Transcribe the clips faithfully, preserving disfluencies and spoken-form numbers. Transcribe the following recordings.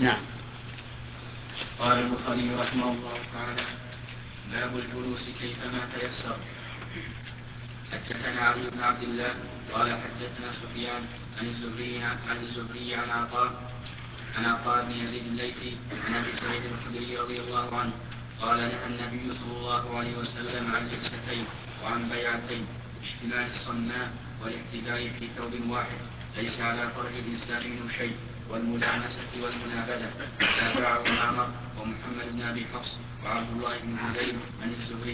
نعم. قال البخاري رحمه الله تعالى: باب الجلوس كيفما تيسر. حدثنا علي بن عبد الله قال حدثنا سفيان عن الزهري عن الزهري عن عطاء عن عطاء بن يزيد الليثي عن ابي سعيد الخدري رضي الله عنه قال: نهى النبي صلى الله عليه وسلم عن جلستين وعن بيعتين: اشتمال الصماء والاحتباء في ثوب واحد، ليس على فرج الانسان منه شيء، والملامسه والمنابذه. تابعه معمر ومحمد بن ابي حفص وعبد الله بن هذيل عن الزهري.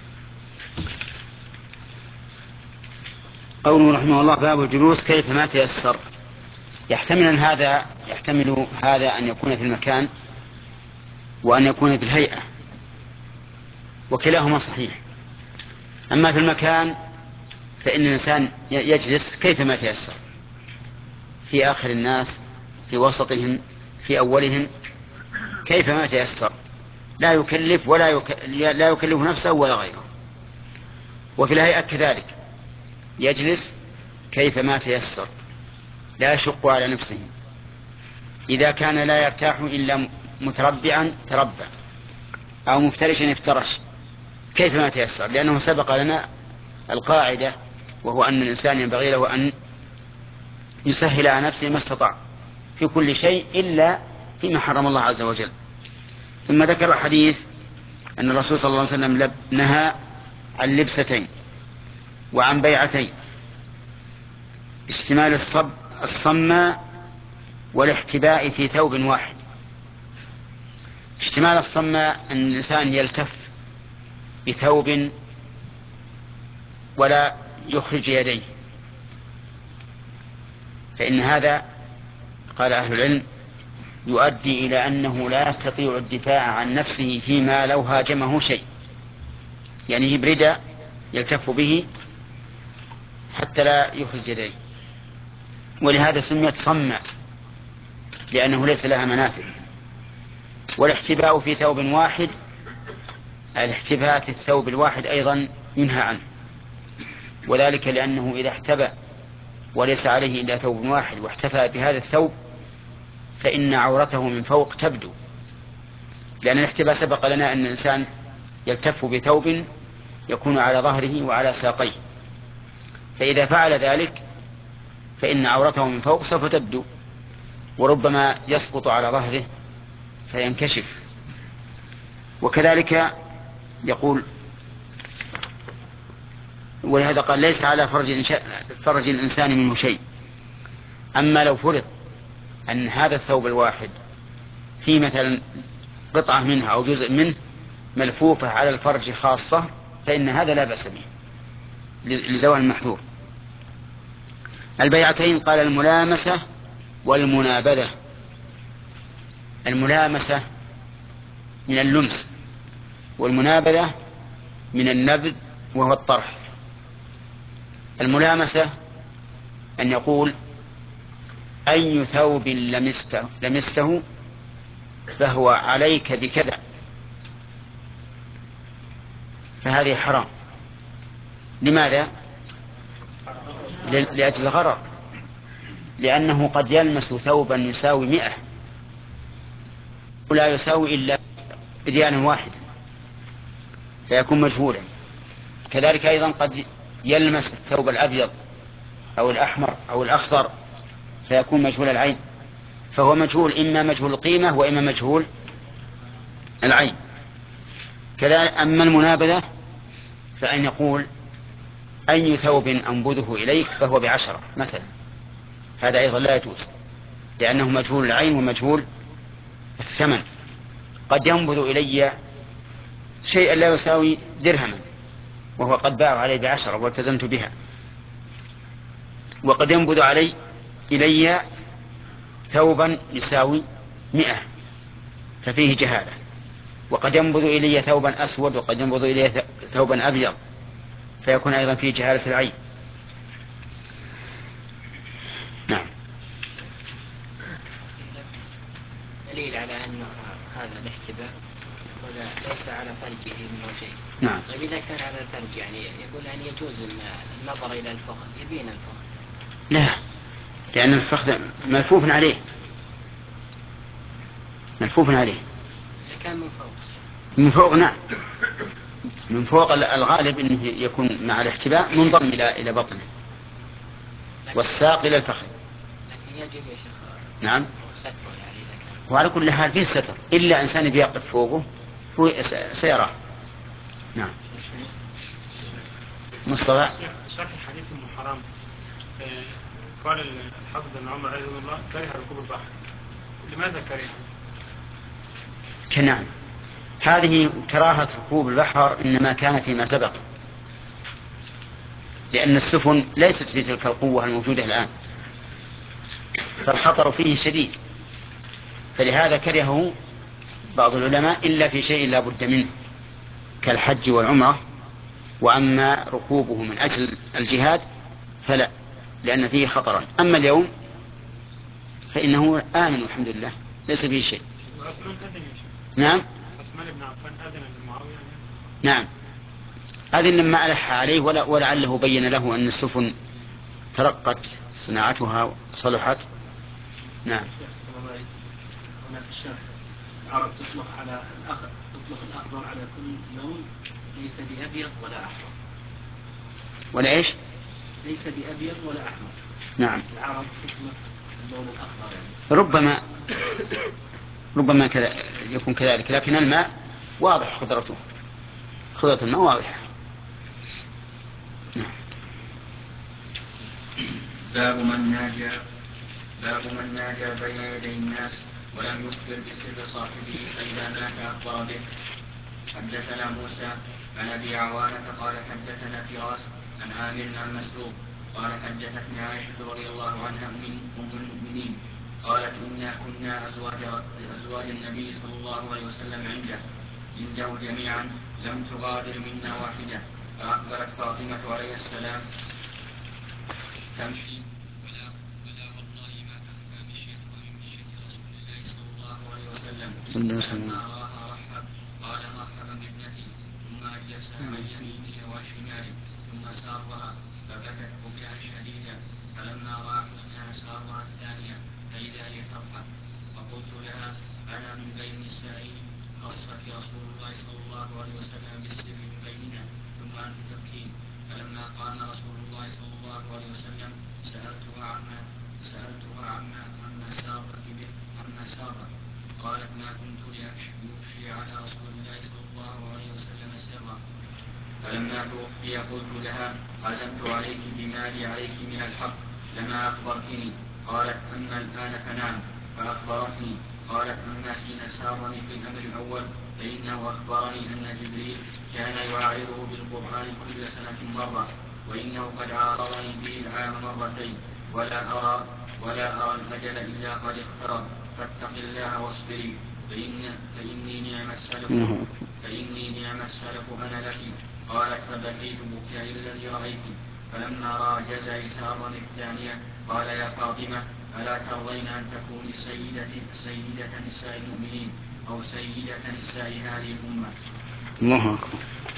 قوله رحمه الله: باب الجلوس كيفما تيسر. يحتمل أن هذا يحتمل هذا أن يكون في المكان وأن يكون في الهيئة، وكلاهما صحيح. أما في المكان فإن الإنسان يجلس كيفما تيسر، في آخر الناس، في وسطهم، في أولهم، كيفما تيسر، لا يكلف ولا يك... لا يكلف نفسه ولا غيره. وفي الهيئة كذلك يجلس كيفما تيسر، لا يشق على نفسه. إذا كان لا يرتاح إلا متربعا تربع، أو مفترشا افترش، كيفما تيسر، لأنه سبق لنا القاعدة، وهو أن الإنسان ينبغي له أن يسهل على نفسه ما استطاع في كل شيء إلا فيما حرم الله عز وجل. ثم ذكر حديث أن الرسول صلى الله عليه وسلم نهى عن لبستين وعن بيعتين: اشتمال الصب الصمة والاحتباء في ثوب واحد. اشتمال الصمة أن الإنسان يلتف بثوب ولا يخرج يديه، فإن هذا قال أهل العلم يؤدي إلى أنه لا يستطيع الدفاع عن نفسه فيما لو هاجمه شيء، يعني يجيب رداء يلتف به حتى لا يخرج يديه، ولهذا سميت صمة لأنه ليس لها منافذ. والاحتباء في ثوب واحد، الاحتباء في الثوب الواحد أيضا ينهى عنه، وذلك لأنه إذا احتبى وليس عليه إلا ثوب واحد واحتفى بهذا الثوب فإن عورته من فوق تبدو، لأن الاحتباء سبق لنا أن الإنسان يلتف بثوب يكون على ظهره وعلى ساقيه، فإذا فعل ذلك فإن عورته من فوق سوف تبدو، وربما يسقط على ظهره فينكشف. وكذلك يقول، ولهذا قال: ليس على فرج, فرج الإنسان منه شيء. أما لو فرض أن هذا الثوب الواحد في مثلا قطعة منه أو جزء منه ملفوفة على الفرج خاصة فإن هذا لا بأس به لزوال المحذور. البيعتين قال: الملامسة والمنابذة. الملامسة من اللمس، والمنابذة من النبذ وهو الطرح. الملامسة أن يقول: أي ثوب لمسته, لمسته فهو عليك بكذا، فهذه حرام. لماذا؟ لأجل الغرر، لأنه قد يلمس ثوبا يساوي مئة ولا يساوي إلا بديان واحد فيكون مجهولا. كذلك أيضا قد يلمس الثوب الأبيض أو الأحمر أو الأخضر فيكون مجهول العين، فهو مجهول، إما مجهول القيمة وإما مجهول العين. كذلك أما المنابذة فأن يقول: أي ثوب أنبذه إليك فهو بعشرة مثلا، هذا أيضا لا يجوز، لأنه مجهول العين ومجهول الثمن. قد ينبذ إلي شيئا لا يساوي درهما وهو قد باع علي بعشرة والتزمت بها، وقد ينبذ علي إلي ثوبا يساوي مئة ففيه جهالة، وقد ينبذ إلي ثوبا أسود وقد ينبذ إلي ثوبا أبيض فيكون أيضا فيه جهالة العين. نعم. دليل على أن هذا الاحتباء ليس على فرجه منه شيء. نعم. وإذا كان على الفرج يعني يقول أن يجوز النظر إلى الفخذ، يبين الفخذ. لا، لأن الفخذ ملفوف عليه، ملفوف عليه. إذا كان من فوق. من فوق نعم، من فوق الغالب أنه يكون مع الاحتباء منضم إلى إلى بطنه والساق إلى الفخذ. لكن يجب يا شيخ نعم. ستر يعني إذا كان. وعلى كل حال فيه ستر، إلا إنسان بيقف فوقه هو سيراه. نعم. مصطفى. شرح الحديث ام حرام قال الحافظ بن عمر رحمه الله كره ركوب البحر. لماذا كره؟ نعم، هذه كراهة ركوب البحر إنما كان فيما سبق، لأن السفن ليست بتلك القوة الموجودة الآن، فالخطر فيه شديد، فلهذا كرهه بعض العلماء إلا في شيء لا بد منه كالحج والعمرة. وأما ركوبه من أجل الجهاد فلا، لأن فيه خطرا. أما اليوم فإنه آمن الحمد لله ليس فيه شيء. نعم. عثمان بن عفان أذن لمعاوية. نعم، أذن لما ألح عليه ولا ولعله بين له أن السفن ترقت صناعتها صلحت. نعم. هناك الشرح العرب تطلق على الأخضر، تطلق الأخضر على كل لون ليس بأبيض ولا أحمر. ولا إيش؟ ليس بأبيض ولا أحمر. نعم. العرب تطلق اللون الأخضر يعني. ربما ربما كذا يكون كذلك، لكن الماء واضح خضرته، خضرة الماء واضحة. نعم. باب من ناجى باب من ناجى بين يدي الناس ولم يخبر بسر صاحبه فإذا مات أخبر به. حدثنا موسى عن أبي عوانة قال حدثنا فراس عن عامر عن مسروق قال حدثتني عائشة رضي الله عنها أم المؤمنين قالت إنا كنا أزواج, أزواج النبي صلى الله عليه وسلم عنده عنده جميعا لم تغادر منا واحدة. فأقبلت فاطمة عليه السلام تمشي ولا ولا والله ما تخفى مشيتها من مشية رسول الله صلى الله عليه وسلم. فلما راها رحب قال مرحبا بابنتي ثم أجلسها عن يمينه وشماله ثم سارها فبكت بكاء شديدا. فلما رأى حسنها سارها الثانية فإذا هي تضحك فقلت لها أنا من بين النساء خصك رسول الله صلى الله عليه وسلم بالسر من بيننا ثم أنت تبكين. فلما قام رسول الله صلى الله عليه وسلم سألتها عما سألتها عما عما سارك به عما سارك قالت ما كنت لأفشي على رسول الله صلى الله عليه وسلم سرا. فلما توفي قلت لها عزمت عليك بما لي عليك من الحق لما أخبرتني. قالت أما الآن فنعم فأخبرتني. قالت أما حين سارني في الأمر الأول فإنه أخبرني أن جبريل كان يعارضه بالقرآن كل سنة مرة وإنه قد عارضني به العام مرتين ولا أرى ولا أرى الأجل إلا قد اقترب فاتق الله واصبري فإن فإني نعم السلف فإني نعم السلف أنا لك. قالت فبكيت بكاء الذي رأيت. فلما رأى جزعي سارني الثانية قال يا فاطمة ألا ترضين أن تكوني سيدة, سيدة نساء المؤمنين أو سيدة نساء هذه الأمة. الله أكبر.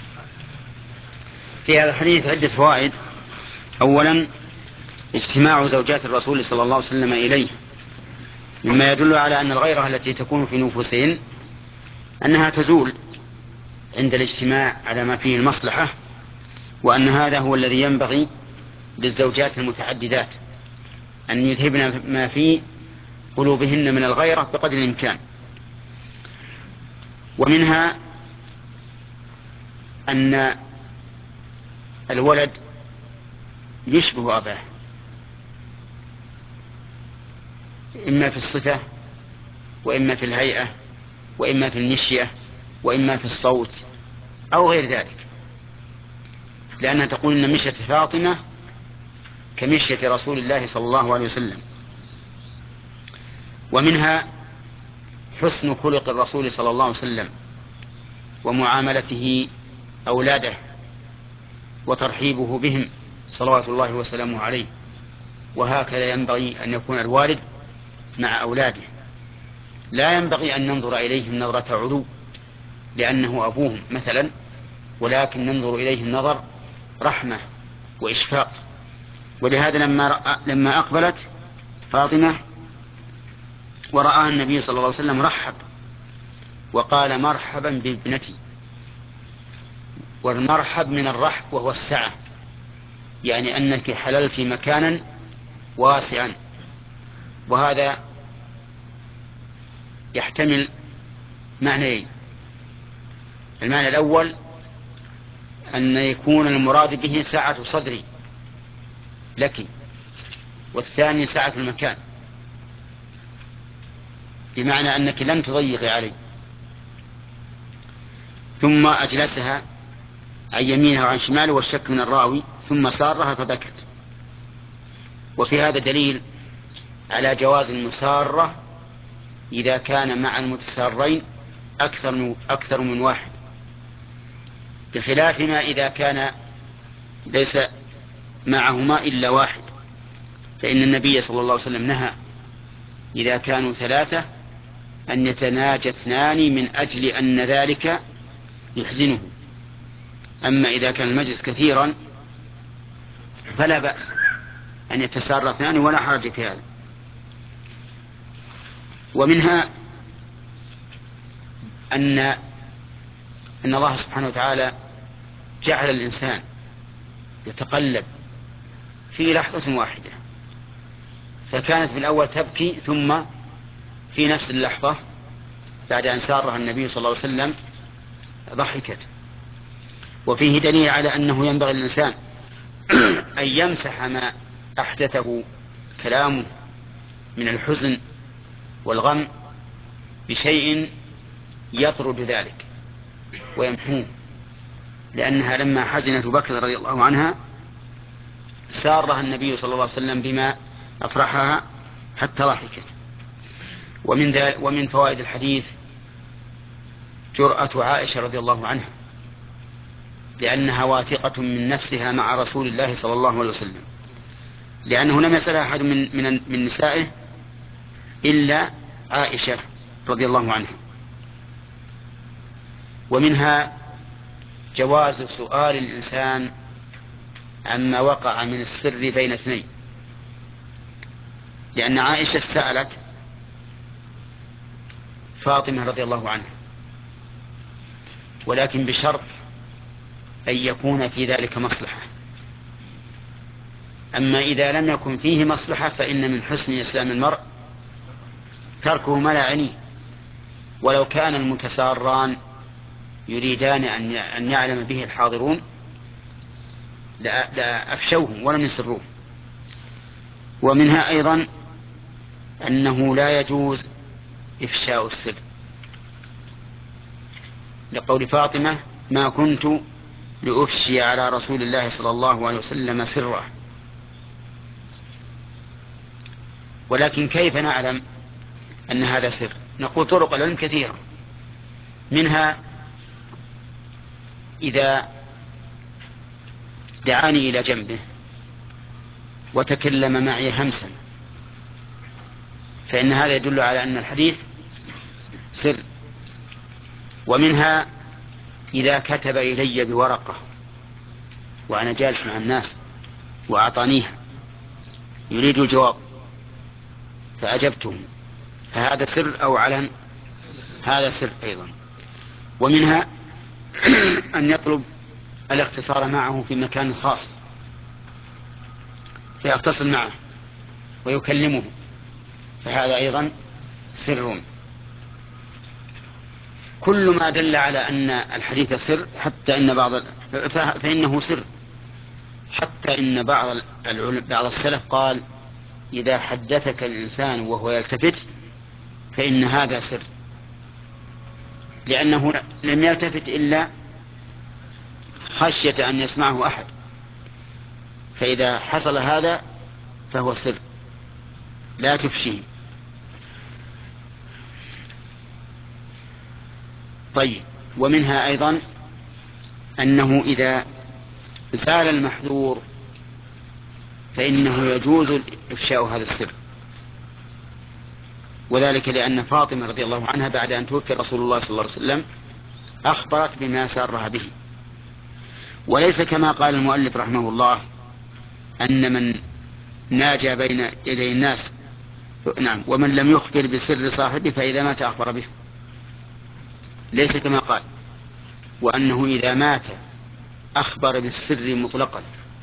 في هذا الحديث عدة فوائد. أولا اجتماع زوجات الرسول صلى الله عليه وسلم إليه مما يدل على أن الغيرة التي تكون في نفوسهن أنها تزول عند الاجتماع على ما فيه المصلحة، وأن هذا هو الذي ينبغي للزوجات المتعددات أن يذهبن ما في قلوبهن من الغيرة بقدر الإمكان. ومنها أن الولد يشبه أباه إما في الصفة وإما في الهيئة وإما في المشية وإما في الصوت أو غير ذلك، لأنها تقول إن مشية فاطمة كمشية رسول الله صلى الله عليه وسلم. ومنها حسن خلق الرسول صلى الله عليه وسلم ومعاملته أولاده وترحيبه بهم صلوات الله وسلامه عليه. وهكذا ينبغي أن يكون الوالد مع أولاده، لا ينبغي أن ننظر إليهم نظرة علو لأنه أبوهم مثلا، ولكن ننظر إليهم نظر رحمة وإشفاق. ولهذا لما, لما أقبلت فاطمة ورآها النبي صلى الله عليه وسلم رحب وقال مرحبا بابنتي. والمرحب من الرحب وهو السعة، يعني أنك حللت مكانا واسعا. وهذا يحتمل معنيين: المعنى الأول أن يكون المراد به سعة صدري لك، والثاني سعة المكان، بمعنى أنك لم تضيقي علي. ثم أجلسها عن يمينها وعن شماله، والشك من الراوي، ثم سارها فبكت. وفي هذا دليل على جواز المسارة إذا كان مع المتسارين أكثر من, أكثر من واحد، بخلاف ما إذا كان ليس معهما إلا واحد، فإن النبي صلى الله عليه وسلم نهى إذا كانوا ثلاثة أن يتناجى اثنان من أجل أن ذلك يحزنه. أما إذا كان المجلس كثيرا فلا بأس أن يتسارى اثنان ولا حرج في هذا. ومنها أن أن الله سبحانه وتعالى جعل الإنسان يتقلب في لحظة واحدة، فكانت في الأول تبكي، ثم في نفس اللحظة بعد أن سارها النبي صلى الله عليه وسلم ضحكت. وفيه دليل على أنه ينبغي للإنسان أن يمسح ما أحدثه كلامه من الحزن والغم بشيء يطرد ذلك ويمحوه، لأنها لما حزنت بكر رضي الله عنها سارها النبي صلى الله عليه وسلم بما أفرحها حتى ضحكت. ومن, ذلك ومن فوائد الحديث جرأة عائشة رضي الله عنها، لأنها واثقة من نفسها مع رسول الله صلى الله عليه وسلم، لأنه لم يسألها أحد من, من, من نسائه إلا عائشة رضي الله عنها. ومنها جواز سؤال الإنسان عما وقع من السر بين اثنين، لأن عائشة سألت فاطمة رضي الله عنها، ولكن بشرط أن يكون في ذلك مصلحة. أما إذا لم يكن فيه مصلحة فإن من حسن إسلام المرء تركه ما لا يعنيه. ولو كان المتساران يريدان أن يعلم به الحاضرون لأفشوه ولم يسروه. ومنها أيضا أنه لا يجوز إفشاء السر، لقول فاطمة: ما كنت لأفشي على رسول الله صلى الله عليه وسلم سرا. ولكن كيف نعلم أن هذا سر؟ نقول طرق العلم كثيرة، منها إذا دعاني إلى جنبه وتكلم معي همسا فإن هذا يدل على أن الحديث سر. ومنها إذا كتب إلي بورقة وأنا جالس مع الناس وأعطانيها يريد الجواب فأجبته، فهذا سر أو علن؟ هذا سر أيضا. ومنها أن يطلب الاختصار معه في مكان خاص فيختصر معه ويكلمه، فهذا أيضا سر. كل ما دل على أن الحديث سر، حتى إن بعض فإنه سر، حتى إن بعض بعض السلف قال: إذا حدثك الإنسان وهو يلتفت فإن هذا سر، لأنه لم يلتفت إلا خشية أن يسمعه أحد، فإذا حصل هذا فهو سر لا تفشيه. طيب. ومنها أيضا أنه إذا زال المحذور فإنه يجوز إفشاء هذا السر، وذلك لأن فاطمة رضي الله عنها بعد أن توفي رسول الله صلى الله عليه وسلم أخبرت بما سارها به، وليس كما قال المؤلف رحمه الله أن من ناجى بين يدي الناس نعم ومن لم يخبر بسر صاحبه فإذا مات أخبر به. ليس كما قال وأنه إذا مات أخبر بالسر مطلقا،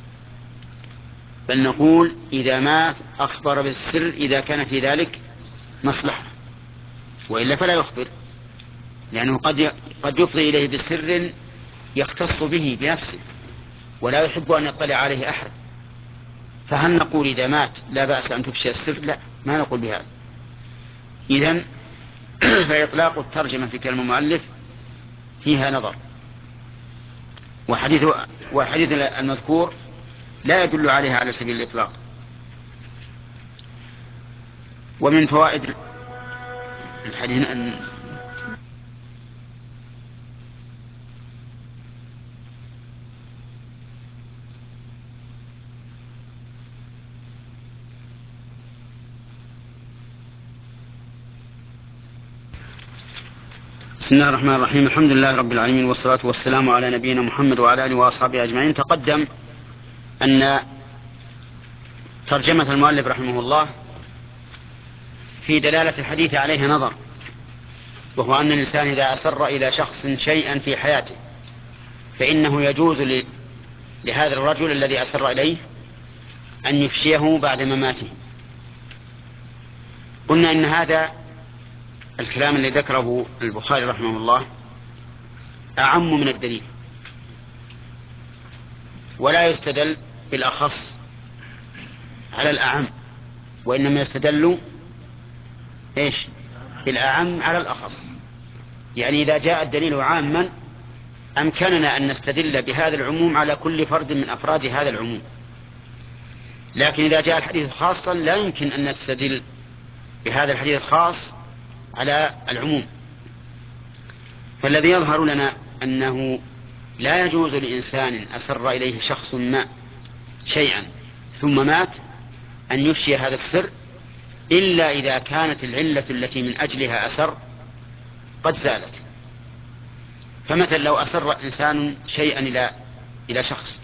بل نقول إذا مات أخبر بالسر إذا كان في ذلك مصلحة، وإلا فلا يخبر، لأنه قد قد يفضي إليه بسر يختص به بنفسه ولا يحب أن يطلع عليه أحد. فهل نقول إذا مات لا بأس أن تفشي السر؟ لا، ما نقول بهذا. إذن فإطلاق الترجمة في كلام المؤلف فيها نظر، وحديث وحديث المذكور لا يدل عليها على سبيل الإطلاق. ومن فوائد الحديث أن بسم الله الرحمن الرحيم. الحمد لله رب العالمين، والصلاة والسلام على نبينا محمد وعلى آله وأصحابه أجمعين. تقدم أن ترجمة المؤلف رحمه الله في دلالة الحديث عليها نظر، وهو أن الإنسان إذا أسر إلى شخص شيئا في حياته فإنه يجوز لهذا الرجل الذي أسر إليه أن يفشيه بعد مماته. قلنا إن هذا الكلام الذي ذكره البخاري رحمه الله أعم من الدليل، ولا يستدل بالأخص على الأعم، وإنما يستدل إيش بالأعم على الأخص. يعني إذا جاء الدليل عاما أمكننا أن نستدل بهذا العموم على كل فرد من أفراد هذا العموم، لكن إذا جاء الحديث خاصا لا يمكن أن نستدل بهذا الحديث الخاص على العموم. فالذي يظهر لنا أنه لا يجوز لإنسان أسر إليه شخص ما شيئا ثم مات أن يفشي هذا السر إلا إذا كانت العلة التي من أجلها أسر قد زالت. فمثلا لو أسر إنسان شيئا إلى إلى شخص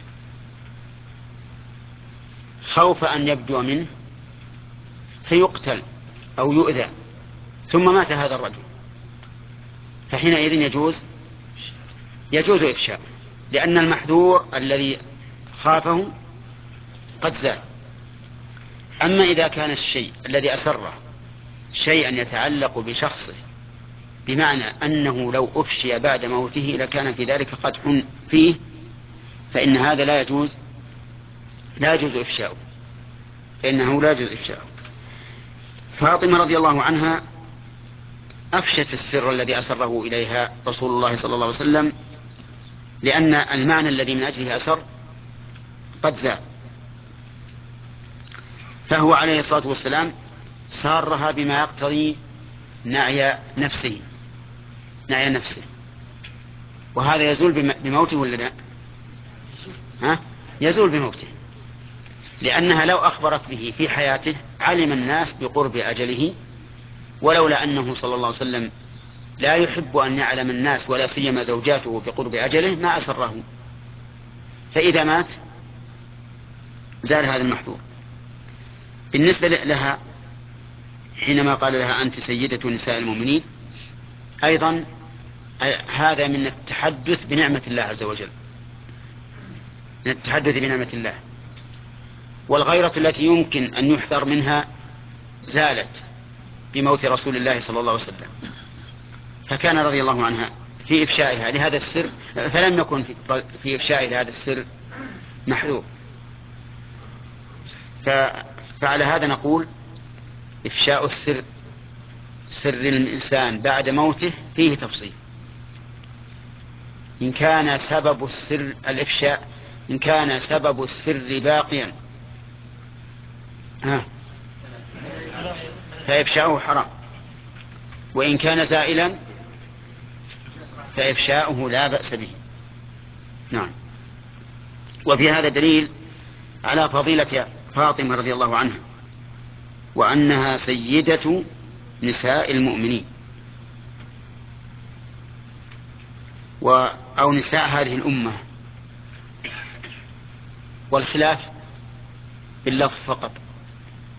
خوف أن يبدو منه فيقتل أو يؤذى ثم مات هذا الرجل، فحينئذ يجوز يجوز إفشاء، لأن المحذور الذي خافه قد زال. أما إذا كان الشيء الذي أسره شيئا يتعلق بشخصه بمعنى أنه لو أفشي بعد موته لكان في ذلك قدح فيه، فإن هذا لا يجوز لا يجوز إفشاؤه، فإنه لا يجوز إفشاؤه. فاطمة رضي الله عنها أفشت السر الذي أسره إليها رسول الله صلى الله عليه وسلم، لأن المعنى الذي من أجله أسر قد زال، فهو عليه الصلاة والسلام سارها بما يقتضي نعي نفسه نعي نفسه وهذا يزول بموته ولا لا؟ ها؟ يزول بموته، لأنها لو أخبرت به في حياته علم الناس بقرب أجله، ولولا أنه صلى الله عليه وسلم لا يحب أن يعلم الناس ولا سيما زوجاته بقرب أجله ما أسره، فإذا مات زال هذا المحظور. بالنسبة لها حينما قال لها أنت سيدة نساء المؤمنين أيضا هذا من التحدث بنعمة الله عز وجل، من التحدث بنعمة الله، والغيرة التي يمكن أن يحذر منها زالت بموت رسول الله صلى الله عليه وسلم، فكان رضي الله عنها في إفشائها لهذا السر، فلم يكن في إفشائها لهذا السر محذور. فعلى هذا نقول إفشاء السر سر الإنسان بعد موته فيه تفصيل. إن كان سبب السر الإفشاء إن كان سبب السر باقيا ها فإفشاؤه حرام، وإن كان زائلا فإفشاؤه لا بأس به. نعم. وفي هذا دليل على فضيلة فاطمة رضي الله عنها، وأنها سيدة نساء المؤمنين و أو نساء هذه الأمة، والخلاف باللفظ فقط،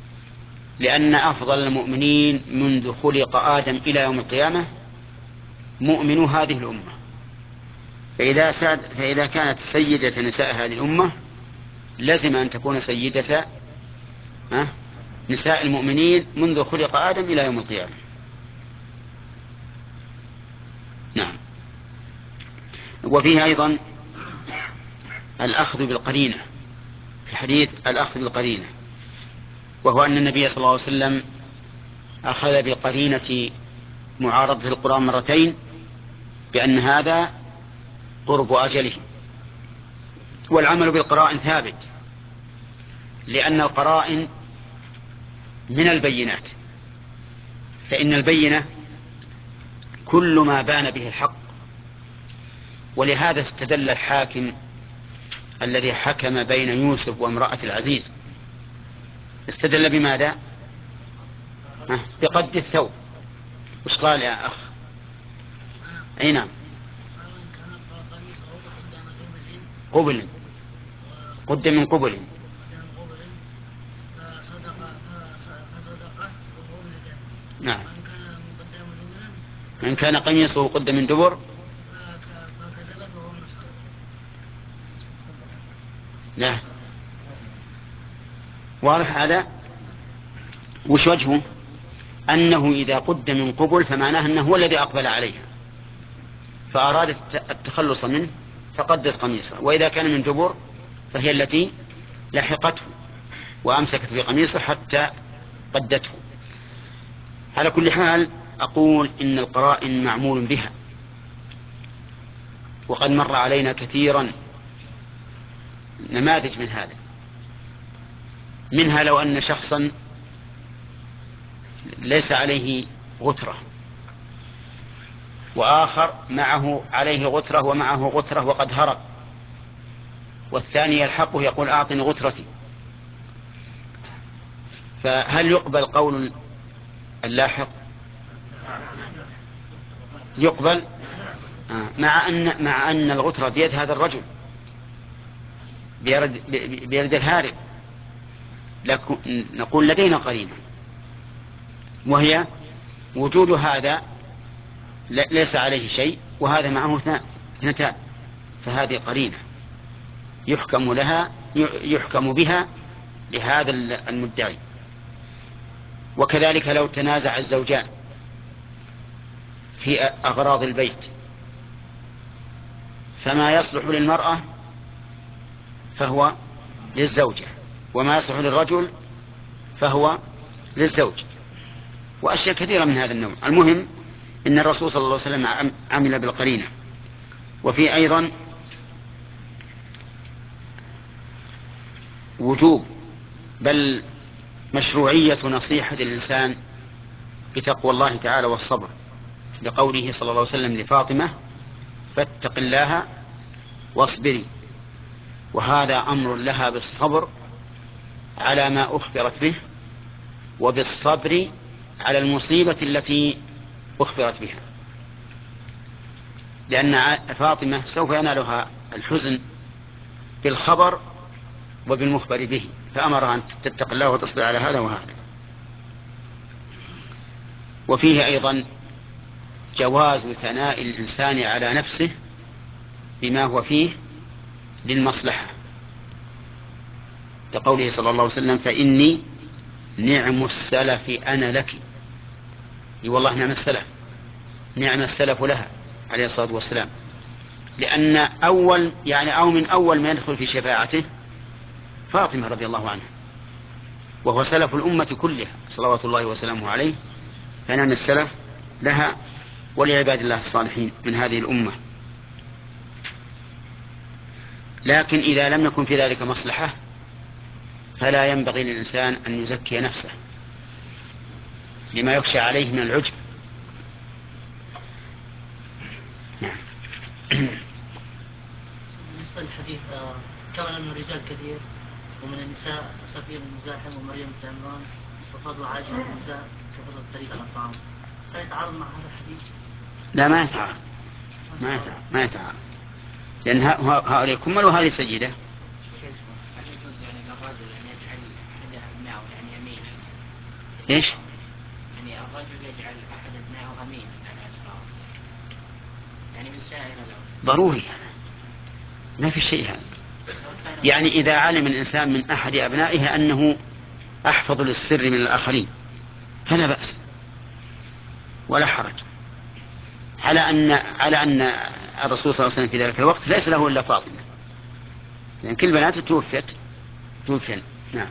لأن أفضل المؤمنين منذ خلق آدم إلى يوم القيامة مؤمنو هذه الأمة. فإذا, ساد فإذا كانت سيدة نساء هذه الأمة لزم أن تكون سيدة نساء المؤمنين منذ خلق آدم إلى يوم القيامة. نعم. وفيه أيضا الأخذ بالقرينة، في حديث الأخذ بالقرينة، وهو أن النبي صلى الله عليه وسلم أخذ بقرينة معارضة القرآن مرتين بأن هذا قرب أجله. والعمل بالقرائن ثابت، لأن القرائن من البينات، فإن البينة كل ما بان به الحق. ولهذا استدل الحاكم الذي حكم بين يوسف وامرأة العزيز، استدل بماذا؟ بقد الثوب. وش قال يا أخ؟ أي نعم، قبل، قد من قبل. نعم. من كان قميصه قد من دبر لا. واضح هذا؟ وش وجهه؟ أنه إذا قد من قبل فمعناه أنه هو الذي أقبل عليها فأرادت التخلص منه فقدت قميصه، وإذا كان من دبر فهي التي لحقته وأمسكت بقميصه حتى قدته. على كل حال أقول إن القرائن معمول بها، وقد مر علينا كثيرا نماذج من هذا. منها لو أن شخصا ليس عليه غترة وآخر معه عليه غترة ومعه غترة وقد هرب، والثاني يلحقه يقول أعطني غترتي، فهل يقبل قول اللاحق؟ يقبل مع أن مع أن الغترة بيد هذا الرجل بيرد, بيرد الهارب. نقول لدينا قرينة، وهي وجود هذا ليس عليه شيء وهذا معه اثنتان، فهذه قرينة يحكم لها يحكم بها لهذا المدعي. وكذلك لو تنازع الزوجان في أغراض البيت، فما يصلح للمرأة فهو للزوجة، وما يصلح للرجل فهو للزوج، وأشياء كثيرة من هذا النوع. المهم إن الرسول صلى الله عليه وسلم عمل بالقرينة. وفي أيضا وجوب بل مشروعية نصيحة الإنسان بتقوى الله تعالى والصبر، لقوله صلى الله عليه وسلم لفاطمة فاتق الله واصبري، وهذا أمر لها بالصبر على ما أخبرت به وبالصبر على المصيبة التي أخبرت بها، لأن فاطمة سوف ينالها الحزن بالخبر وبالمخبر به، فأمرها أن تتق الله وتصبر على هذا وهذا. وفيه أيضا جواز ثناء الإنسان على نفسه بما هو فيه للمصلحة، لقوله صلى الله عليه وسلم فإني نعم السلف أنا لك. اي والله نعم السلف، نعم السلف لها عليه الصلاة والسلام، لأن أول يعني أو من أول ما يدخل في شفاعته فاطمة رضي الله عنها، وهو سلف الأمة كلها صلوات الله وسلامه عليه، فنعم السلف لها ولعباد الله الصالحين من هذه الأمة. لكن إذا لم يكن في ذلك مصلحة فلا ينبغي للإنسان أن يزكي نفسه لما يخشى عليه من العجب. بالنسبة للحديث ترى أن الرجال كثير ومن النساء صفية بن مزاحم ومريم بنت عمران وفضل عائشة من النساء كفضل طريق الأرقام، هل يتعارض مع هذا الحديث؟ لا ما يتعارض، ما يتعارض ما يتعارض لأن هؤلاء كمل وهذه سيدة. يعني الرجل أن يجعل أحد أبنائه يعني يمينا. إيش؟ يعني الرجل يجعل أحد أبنائه أمينا على إسراره. يعني من ساعة إلى الأول ضروري، ما في شيء هذا. يعني إذا علم الإنسان من أحد أبنائه أنه أحفظ للسر من الآخرين فلا بأس ولا حرج، على أن على أن الرسول صلى الله عليه وسلم في ذلك الوقت ليس له إلا فاطمة، لأن كل بناته توفيت توفين. نعم.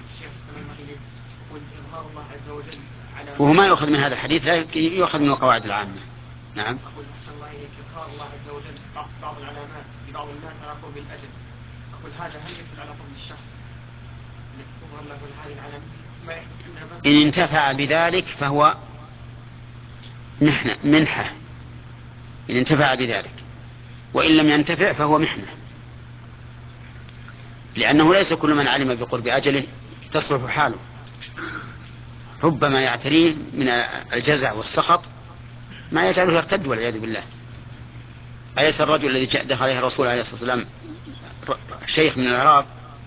وهو ما يؤخذ من هذا الحديث، لا يؤخذ من القواعد العامة. نعم. أقول أحسن الله إليك إظهار الله عز وجل بعض العلامات لبعض الناس على قرب الأجل، أقول هذا هل يدل على فضل الشخص تظهر له هذه العلامات ما يحدث؟ إن انتفع بذلك فهو محنة منحة، إن انتفع بذلك، وإن لم ينتفع فهو محنة، لأنه ليس كل من علم بقرب أجله تصلح حاله، ربما يعتريه من الجزع والسخط ما يجعله يرتد والعياذ بالله. أليس الرجل الذي دخل عليه الرسول عليه الصلاة والسلام شيخ من العراق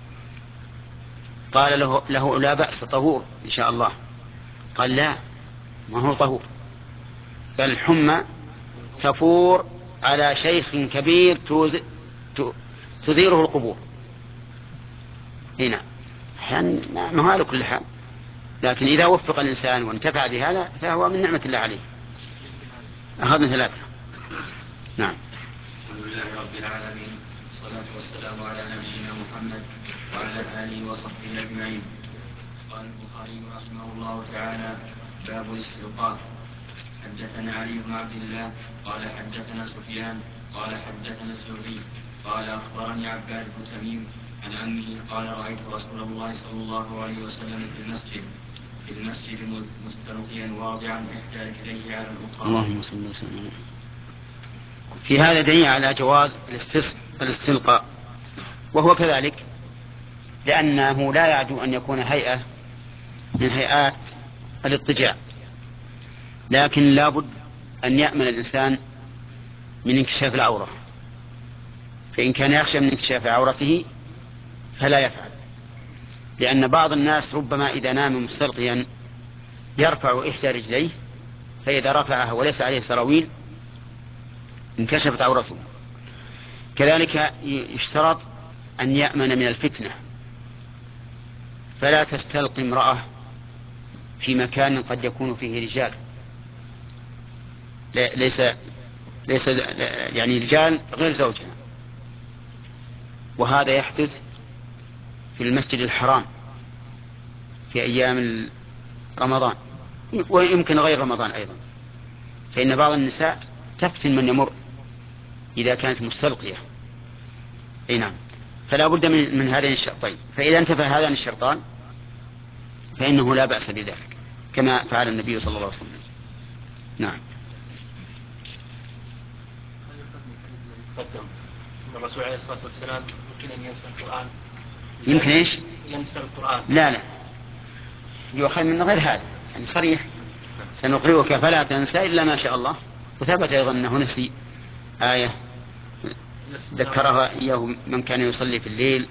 قال له, له لا بأس طهور إن شاء الله، قال لا ما هو طهور، بل الحمى تفور على شيخ كبير تزيره القبور. هنا أحيانا ما هو على كل حال، لكن إذا وفق الإنسان وانتفع بهذا فهو من نعمة الله عليه. أخذنا ثلاثة. نعم. الحمد لله رب العالمين، والصلاة والسلام على نبينا محمد وعلى آله وصحبه أجمعين. قال البخاري رحمه الله تعالى: باب الاستلقاء. حدثنا علي بن عبد الله قال حدثنا سفيان قال حدثنا الزهري قال أخبرني عباد بن تميم عن عمه قال: رأيت رسول الله صلى الله عليه وسلم في المسجد في المسجد مستلقيا واضعا إحدى رجليه على الأخرى. اللهم صل وسلم. في هذا دليل على جواز الاستلقاء، وهو كذلك لأنه لا يعدو أن يكون هيئة من هيئات الاضطجاع، لكن لابد أن يأمن الإنسان من انكشاف العورة، فإن كان يخشى من انكشاف عورته فلا يفعل، لأن بعض الناس ربما إذا نام مستلقيا يرفع إحدى رجليه، فإذا رفعها وليس عليه سراويل انكشفت عورته. كذلك يشترط أن يأمن من الفتنة، فلا تستلقي امرأة في مكان قد يكون فيه رجال، ليس ليس يعني رجال غير زوجها، وهذا يحدث في المسجد الحرام في أيام رمضان ويمكن غير رمضان أيضا، فإن بعض النساء تفتن من يمر إذا كانت مستلقية. أي نعم. فلا بد من, من هذين الشرطين، فإذا انتفى هذان الشرطان فإنه لا بأس بذلك كما فعل النبي صلى الله عليه وسلم. نعم. قدم الرسول عليه الصلاة والسلام يمكن أن ينسى القرآن. يمكن إيش؟ ينسى القرآن. لا لا، يؤخذ من غير هذا، يعني صريح: سنقرئك فلا تنسى إلا ما شاء الله. وثبت أيضا أنه نسي آية ذكرها إياه من كان يصلي في الليل.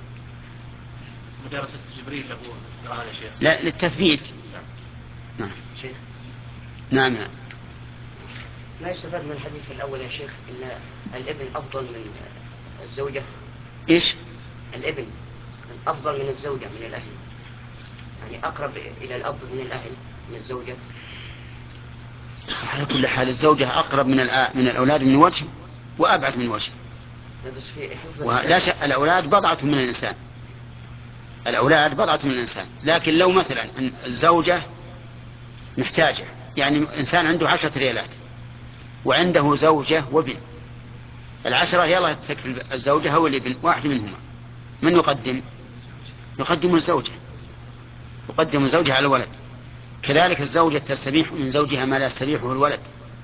مدرسة جبريل له القرآن يا شيخ؟ لا، للتثبيت. نعم. شيخ. نعم. ما يستفاد من الحديث الأول يا شيخ إن الابن أفضل من الزوجة؟ إيش؟ الابن أفضل من الزوجة من الأهل، يعني أقرب إلى الأب من الأهل من الزوجة. على كل حال الزوجة أقرب من من الأولاد من وجه وأبعد من وجه. بس في ولا شك الأولاد بضعة من الإنسان، الأولاد بضعة من الإنسان، لكن لو مثلا الزوجة محتاجة، يعني إنسان عنده عشرة ريالات وعنده زوجة وابن، العشرة يلا تكفي الزوجة أو الابن واحد منهما، من يقدم؟ يقدم الزوجة، يقدم الزوجة على الولد. كذلك الزوجة تستبيح من زوجها ما لا يستبيحه الولد،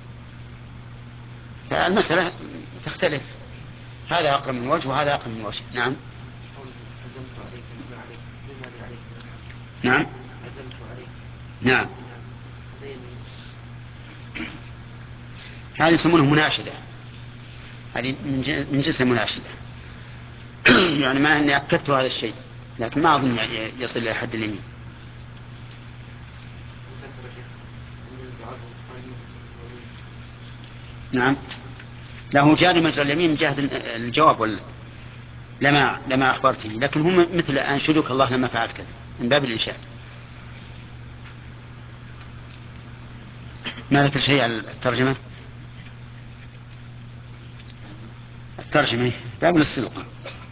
فالمسألة تختلف، هذا أقرب من وجه وهذا أقرب من وجه. نعم. نعم. نعم. هذه يسمونه مناشدة، هذه من جنس المناشدة. يعني ما أني أكدت هذا الشيء، لكن ما أظن يصل إلى حد اليمين. نعم. له جاري مجرى اليمين من جهة الجواب ولا لما لما أخبرتني، لكن هم مثل أنشدك الله لما فعلت كذا من باب الإنشاد. ما ذكر شيء على الترجمة؟ الترجمة باب الاستلقاء.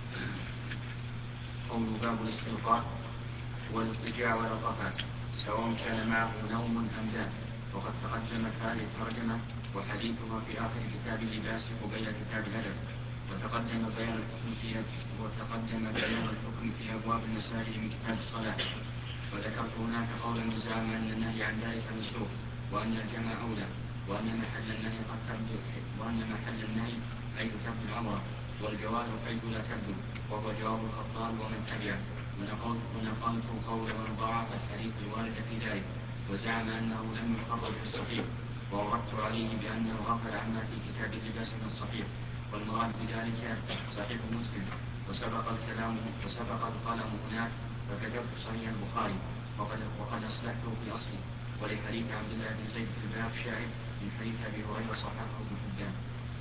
قول باب الاستلقاء والاضطجاع والرقفة سواء كان معه نوم أم لا، وقد تقدمت هذه الترجمة وحديثها في آخر كتاب اللباس قبيل كتاب الأدب، وتقدم بيان الحكم في وتقدم بيان الحكم في أبواب المساجد من كتاب الصلاة. وذكرت هناك قولا زعم أن النهي عن ذلك منسوخ، وأن الجمع أولى، وأن محل النهي قد تبدو وأن محل النهي حيث تبدو العمرة، والجواز حيث لا تبدو، وهو جواب الخطاب ومن تبعه. ونقلت قول من ضاعف الحديث الوارد في ذلك، وزعم أنه لم يخرج في الصحيح، وأردت عليه بأنه غفل عما في كتاب اللباس من الصحيح، والمراد بذلك صحيح مسلم، وسبق الكلام وسبق القلم هناك، فكتبت صحيح البخاري وقد وقد أصلحته في أصله، ولحديث عبد الله بن زيد في الباب شاهد من حديث أبي هريرة صححه ابن حبان.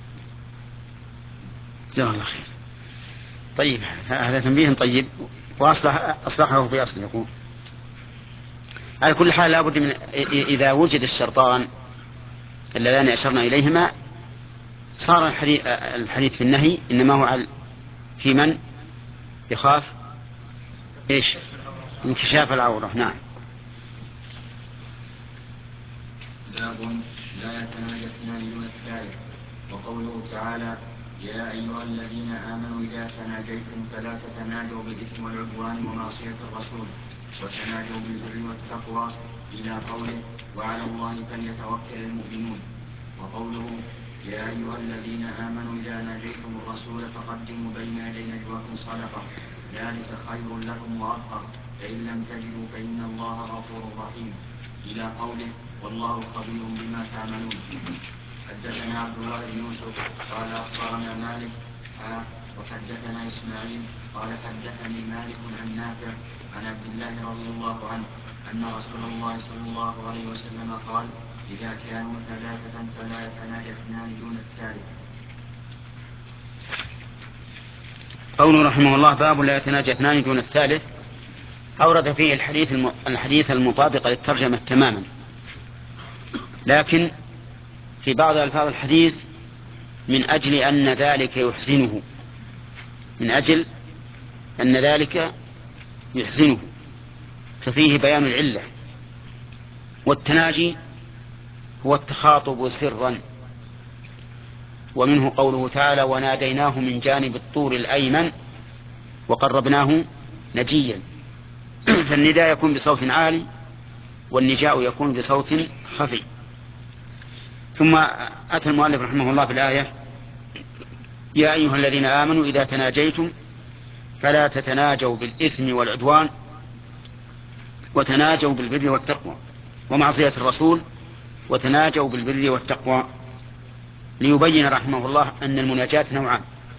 جزاه الله خير. طيب هذا تنبيه طيب، وأصلح أصلحه في أصله. يقول على كل حال لابد من إذا وجد الشرطان اللذان أشرنا إليهما صار الحديث, الحديث في النهي إنما هو على في من يخاف إيش انكشاف العورة. نعم. باب لا يتناجى اثنان دون الثالث. وقوله تعالى يا أيها الذين آمنوا إذا تناجيتم فلا تتناجوا بالإثم والعدوان ومعصية الرسول، وتناجوا بالبر والتقوى، إلى قوله وعلى الله فليتوكل المؤمنون. وقوله يا أيها الذين آمنوا إذا ناجيتم الرسول فقدموا بين يدي نجواكم صدقة ذلك خير لكم وأطهر، فإن لم تجدوا فإن الله غفور رحيم، إلى قوله والله خبير بما تعملون. حدثنا عبد الله بن يوسف قال أخبرنا مالك آه وحدثنا إسماعيل قال حدثني مالك عن نافع عن عبد الله رضي الله عنه أن رسول الله صلى الله عليه وسلم قال إذا كانوا ثلاثة فلا يتناجى اثنان دون الثالث. قوله رحمه الله باب لا يتناجى اثنان دون الثالث، أورد فيه الحديث الحديث المطابق للترجمة تماما، لكن في بعض ألفاظ الحديث من أجل أن ذلك يحزنه من أجل أن ذلك يحزنه ففيه بيان العلة. والتناجي هو التخاطب سرا، ومنه قوله تعالى وناديناه من جانب الطور الأيمن وقربناه نجيا. فالنداء يكون بصوت عالي والنجاء يكون بصوت خفي. ثم أتى المؤلف رحمه الله بالآية يا أيها الذين آمنوا إذا تناجيتم فلا تتناجوا بالإثم والعدوان وتناجوا بالبر والتقوى ومعصية الرسول وتناجوا بالبر والتقوى، ليبين رحمه الله أن المناجاة نوعان: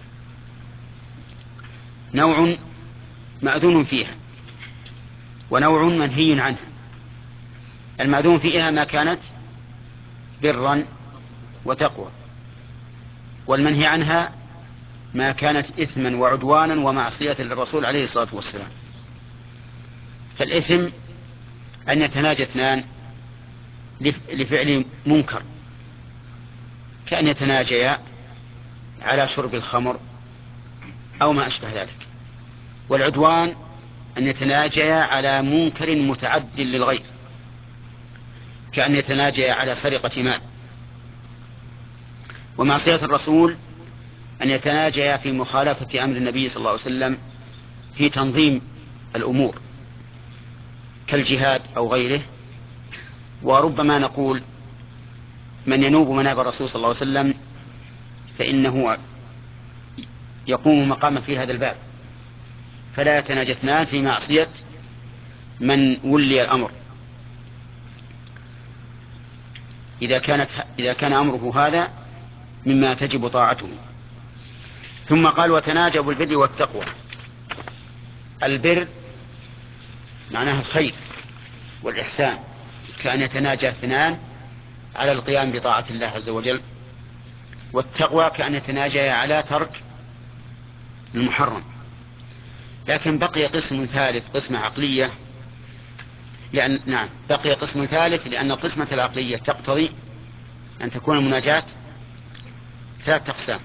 نوع مأذون فيها ونوع منهي عنه. المأذون فيها ما كانت برا وتقوى، والمنهي عنها ما كانت إثما وعدوانا ومعصية للرسول عليه الصلاة والسلام. فالإثم أن يتناجى اثنان لفعل منكر كأن يتناجيا على شرب الخمر أو ما أشبه ذلك، والعدوان أن يتناجيا على منكر متعد للغير كأن يتناجيا على سرقة مال. ومعصية الرسول أن يتناجيا في مخالفة أمر النبي صلى الله عليه وسلم في تنظيم الأمور كالجهاد أو غيره. وربما نقول من ينوب مناب الرسول صلى الله عليه وسلم فإنه يقوم مقاما في هذا الباب، فلا يتناجى اثنان في معصية من ولي الأمر إذا كانت إذا كان أمره هذا مما تجب طاعته. ثم قال وتناجوا بالبر والتقوى. البر معناها الخير والإحسان، كأن يتناجى اثنان على القيام بطاعة الله عز وجل والتقوى كأن يتناجيا على ترك المحرم. لكن بقي قسم ثالث، قسمة عقلية، لأن نعم بقي قسم ثالث لأن القسمة العقلية تقتضي أن تكون المناجاة ثلاث أقسام: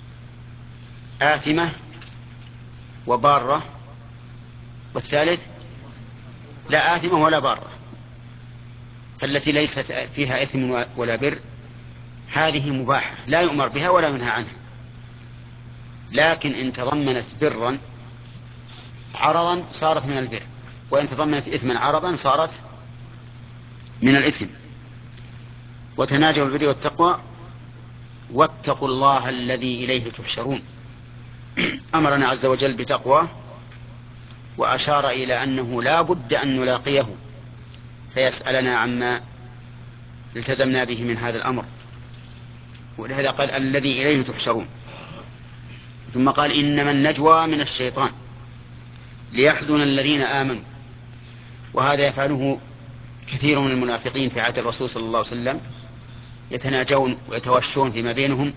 آثمة وبارة، والثالث لا آثمة ولا بارة. فالتي ليست فيها إثم ولا بر هذه مباحة لا يؤمر بها ولا ينهى عنها، لكن إن تضمنت برا عرضا صارت من البر، وإن تضمنت إثما عرضا صارت من الإثم. وتناجوا بالبر والتقوى واتقوا الله الذي إليه تحشرون. أمرنا عز وجل بتقوى، وأشار إلى أنه لا بد أن نلاقيه فيسألنا عما التزمنا به من هذا الأمر، ولهذا قال الذي إليه تحشرون. ثم قال إنما النجوى من الشيطان ليحزن الذين آمنوا. وهذا يفعله كثير من المنافقين في عهد الرسول صلى الله عليه وسلم، يتناجون ويتوشون فيما بينهم،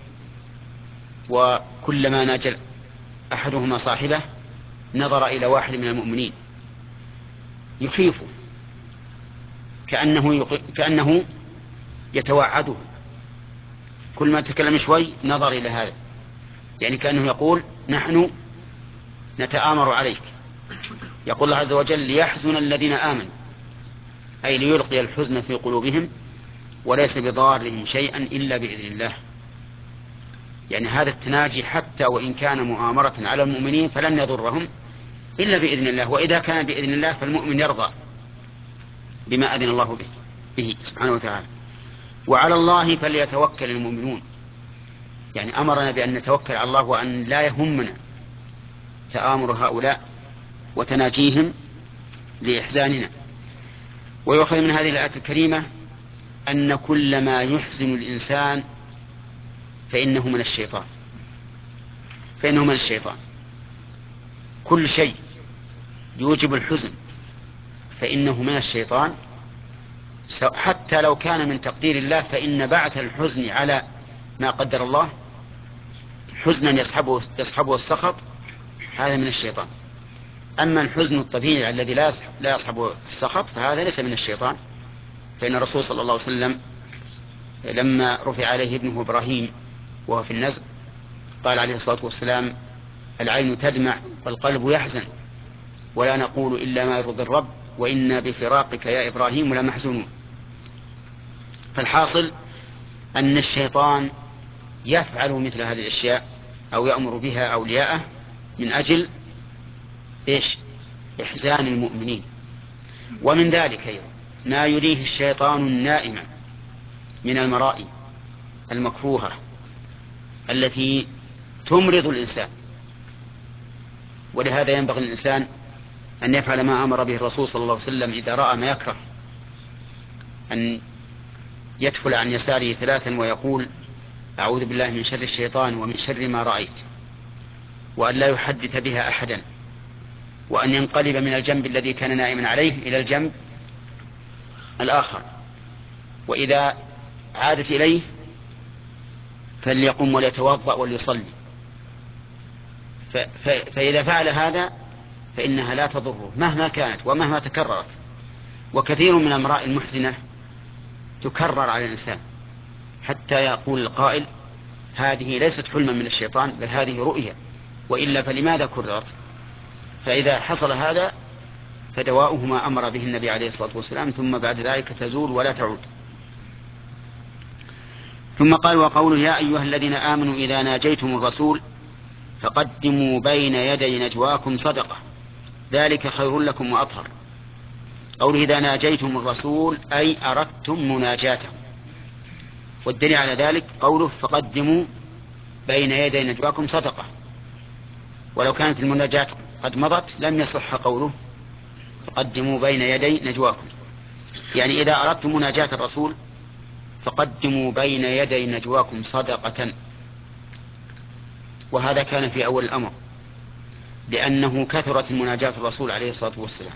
وكلما ناجى أحدهما صاحبه نظر إلى واحد من المؤمنين يخيفه كأنه, يق... كأنه يتوعده، كل ما تكلم شوي نظر إلى هذا، يعني كأنه يقول نحن نتآمر عليك. يقول الله عز وجل ليحزن الذين آمنوا، أي ليلقي الحزن في قلوبهم وليس بضارهم شيئا إلا بإذن الله. يعني هذا التناجي حتى وإن كان مؤامرة على المؤمنين فلن يضرهم إلا بإذن الله، وإذا كان بإذن الله فالمؤمن يرضى بما أذن الله به, به سبحانه وتعالى. وعلى الله فليتوكل المؤمنون، يعني أمرنا بأن نتوكل على الله وأن لا يهمنا تآمر هؤلاء وتناجيهم لإحزاننا. ويؤخذ من هذه الآية الكريمة أن كل ما يحزن الإنسان فإنه من الشيطان، فإنه من الشيطان. كل شيء يوجب الحزن فإنه من الشيطان، حتى لو كان من تقدير الله، فإن بعث الحزن على ما قدر الله حزنا يصحبه, يصحبه السخط هذا من الشيطان. أما الحزن الطبيعي الذي لا يصحبه السخط فهذا ليس من الشيطان. فإن الرسول صلى الله عليه وسلم لما رفع عليه ابنه إبراهيم وهو في النزع قال عليه الصلاة والسلام العين تدمع والقلب يحزن ولا نقول إلا ما يرضي الرب وإنا بفراقك يا إبراهيم لمحزونون. فالحاصل أن الشيطان يفعل مثل هذه الأشياء أو يأمر بها أولياءه من أجل إيش؟ إحزان المؤمنين. ومن ذلك أيضا ما يريه الشيطان النائم من المرائي المكروهة التي تمرض الإنسان. ولهذا ينبغي الإنسان أن يفعل ما أمر به الرسول صلى الله عليه وسلم إذا رأى ما يكره، أن يدخل عن يساره ثلاثا ويقول أعوذ بالله من شر الشيطان ومن شر ما رأيت، وأن لا يحدث بها أحدا، وأن ينقلب من الجنب الذي كان نائما عليه إلى الجنب الآخر، وإذا عادت إليه فليقم وليتوضأ وليصلي. فإذا فعل هذا فإنها لا تضره مهما كانت ومهما تكررت. وكثير من الأمراء المحزنة تكرر على الإنسان حتى يقول القائل هذه ليست حلما من الشيطان بل هذه رؤيا، وإلا فلماذا كررت؟ فإذا حصل هذا فدواؤه ما أمر به النبي عليه الصلاة والسلام، ثم بعد ذلك تزول ولا تعود. ثم قال وقوله يا أيها الذين آمنوا إذا ناجيتم الرسول فقدموا بين يدي نجواكم صدقة ذلك خير لكم وأطهر. قوله إذا ناجيتم الرسول أي أردتم مناجاته، والدليل على ذلك قوله فقدموا بين يدي نجواكم صدقة، ولو كانت المناجاة قد مضت لم يصح قوله فقدموا بين يدي نجواكم. يعني إذا أردتم مناجاة الرسول فقدموا بين يدي نجواكم صدقة. وهذا كان في أول الأمر لأنه كثرت مناجاة الرسول عليه الصلاة والسلام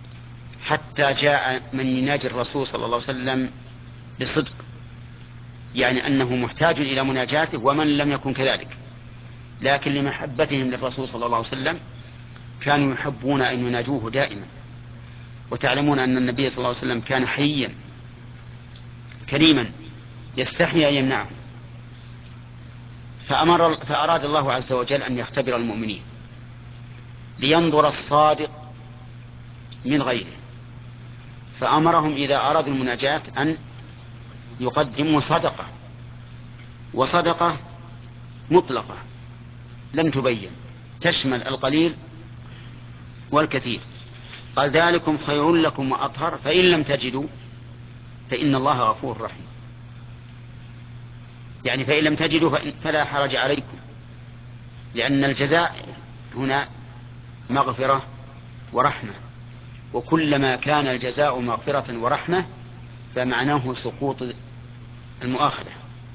حتى جاء من يناجي الرسول صلى الله عليه وسلم بصدق يعني أنه محتاج إلى مناجاته ومن لم يكن كذلك، لكن لمحبتهم للرسول صلى الله عليه وسلم كانوا يحبون أن يناجوه دائما. وتعلمون أن النبي صلى الله عليه وسلم كان حييا كريما يستحي أن يمنعه، فأمر فأراد الله عز وجل أن يختبر المؤمنين لينظر الصادق من غيره، فأمرهم إذا أرادوا المناجاة أن يقدموا صدقة، وصدقة مطلقة لم تبين، تشمل القليل والكثير. قال ذلكم خير لكم وأطهر فإن لم تجدوا فإن الله غفور رحيم. يعني فإن لم تجدوا فلا حرج عليكم، لأن الجزاء هنا مغفرة ورحمة، وكلما كان الجزاء مغفرة ورحمة فمعناه سقوط المؤاخذة.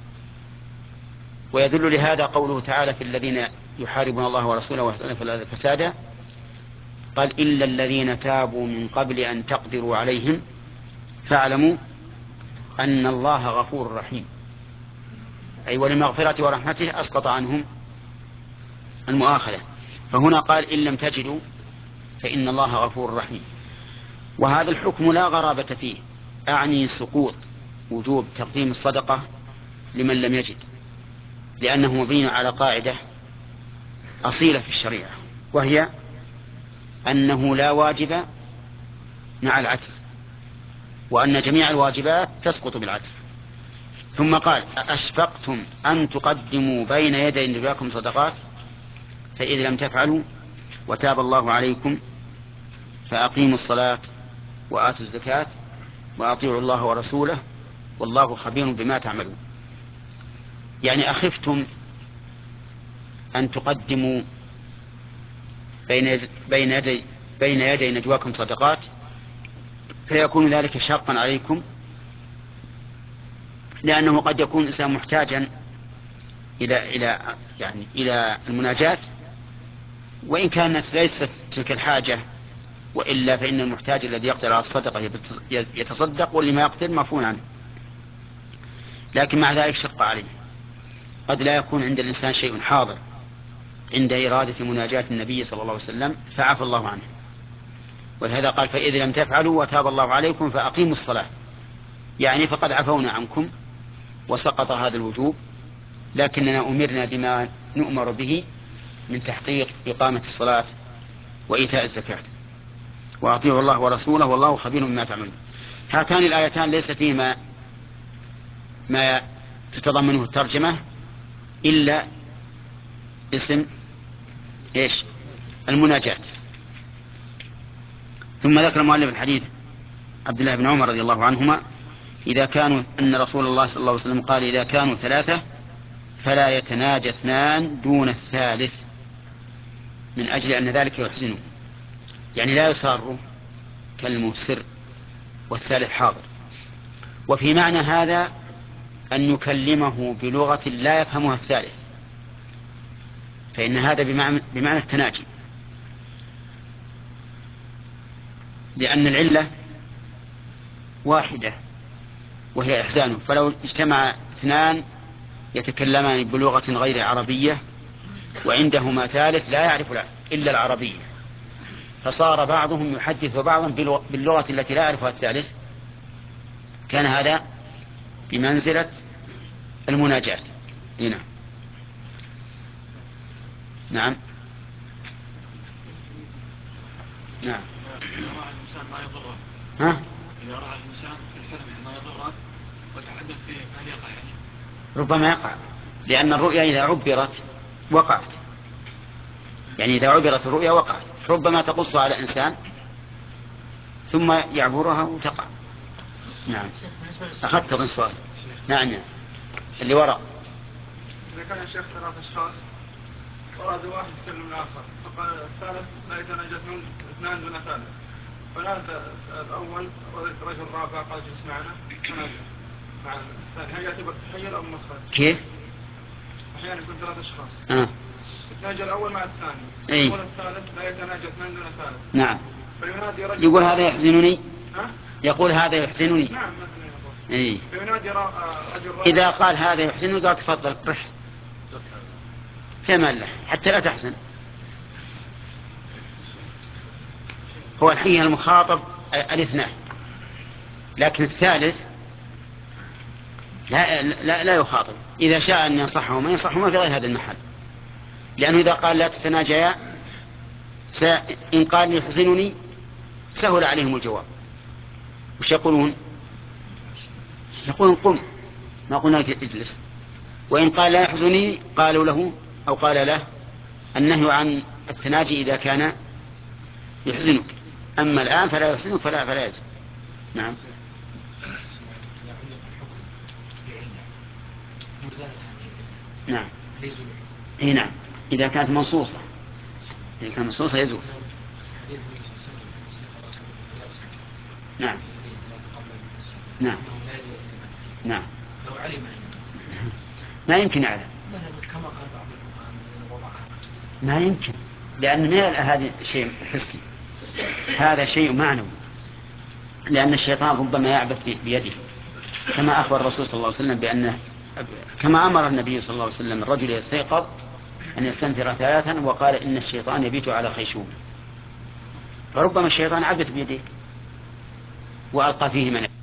ويدل لهذا قوله تعالى في الذين يحاربون الله ورسوله ويسعون في الأرض فسادا، قال إلا الذين تابوا من قبل أن تقدروا عليهم فاعلموا أن الله غفور رحيم، أي ولمغفرة ورحمته أسقط عنهم المؤاخذة. فهنا قال إن لم تجدوا فإن الله غفور رحيم. وهذا الحكم لا غرابة فيه، أعني سقوط وجوب تقديم الصدقة لمن لم يجد، لأنه مبني على قاعدة أصيلة في الشريعة، وهي أنه لا واجب مع العجز، وأن جميع الواجبات تسقط بالعجز. ثم قال أشفقتم أن تقدموا بين يدي نجواكم صدقات فإذا لم تفعلوا وتاب الله عليكم فأقيموا الصلاة وآتوا الزكاة وأطيعوا الله ورسوله والله خبير بما تعملون. يعني أخفتم أن تقدموا بين بين يدي بين يدي نجواكم صدقات فيكون ذلك شاقا عليكم، لأنه قد يكون الإنسان محتاجا إلى إلى يعني إلى المناجاة، وإن كانت ليست تلك الحاجة، وإلا فإن المحتاج الذي يقدر على الصدقة يتصدق، واللي ما يقدر معفو عنه. لكن مع ذلك شق عليه، قد لا يكون عند الإنسان شيء حاضر عند إرادة مناجاة النبي صلى الله عليه وسلم فعفى الله عنه. ولهذا قال فإذا لم تفعلوا وتاب الله عليكم فأقيموا الصلاة، يعني فقد عفونا عنكم وسقط هذا الوجوب، لكننا أمرنا بما نؤمر به من تحقيق إقامة الصلاة وإيتاء الزكاة وأطيعوا الله ورسوله والله خبير بما تعملون. هاتان الآيتان ليس فيهما ما تتضمنه الترجمة إلا اسم إيش المناجاة. ثم ذكر المؤلف الحديث عبد الله بن عمر رضي الله عنهما إذا كانوا أن رسول الله صلى الله عليه وسلم قال إذا كانوا ثلاثة فلا يتناجى اثنان دون الثالث، من أجل أن ذلك يحزنه، يعني لا يصار كلمه سر والثالث حاضر. وفي معنى هذا أن يكلمه بلغة لا يفهمها الثالث، فإن هذا بمعنى, بمعنى التناجي، لأن العلة واحدة وهي إحزانه. فلو اجتمع اثنان يتكلمان بلغة غير عربية وعندهما ثالث لا يعرف إلا العربية، فصار بعضهم يحدث بعضا باللغة التي لا يعرفها الثالث، كان هذا بمنزلة المناجاة هنا. نعم نعم إذا رأى الإنسان ما يضره ها؟ إذا رأى الإنسان في الحلم ما يضره وتحدث فيه هل يقع يعني؟ ربما يقع، لأن الرؤيا إذا عبرت وقعت، يعني إذا عبرت الرؤيا وقعت، ربما تقص على إنسان ثم يعبرها وتقع. نعم أخذت من السؤال. نعم اللي وراء. إذا كان الشيخ ثلاث أشخاص وأراد واحد يتكلم الآخر فقال الثالث لا يتناجى اثنان دون ثالث، فنادى الأول رجل رابع قال جلس معنا تناجى مع الثاني، هل يعتبر تحيل أو مخرج؟ كيف؟ أحيانا يكون ثلاث أشخاص آه. يتناجى الأول مع الثاني، أي. يقول الثالث لا يتناجى اثنان دون ثالث. نعم. فينادي رجل يقول هذا يحزنني. ها؟ يقول هذا يحزنني. نعم مثلا يقول إيه؟ فينادي را- رجل رابع. إذا قال هذا يحسن قال تفضل رح كما له حتى لا تحزن. هو الحين المخاطب الاثنان، لكن الثالث لا لا لا يخاطب. إذا شاء أن ينصحه ما ينصحه في غير هذا المحل، لأنه إذا قال لا تتناجيا إن قال يحزنني سهل عليهم الجواب. وش يقولون؟ يقولون قم، ما قلنا لك اجلس. وإن قال لا يحزنني قالوا له أو قال له النهي عن التناجي إذا كان يحزنك، أما الآن فلا يحزنك فلا فلا يجب. نعم. نعم. اي نعم، إذا كانت منصوصة، إذا كانت منصوصة يزول. نعم. نعم. نعم. ما يمكن يعلم، ما يمكن، لأن هذا شيء حسي، هذا شيء معنوي، لأن الشيطان ربما يعبث بيده، كما أخبر الرسول صلى الله عليه وسلم بأنه كما أمر النبي صلى الله عليه وسلم الرجل يستيقظ أن يستنثر ثلاثا وقال إن الشيطان يبيت على خيشومه، فربما الشيطان عبث بيده وألقى فيه من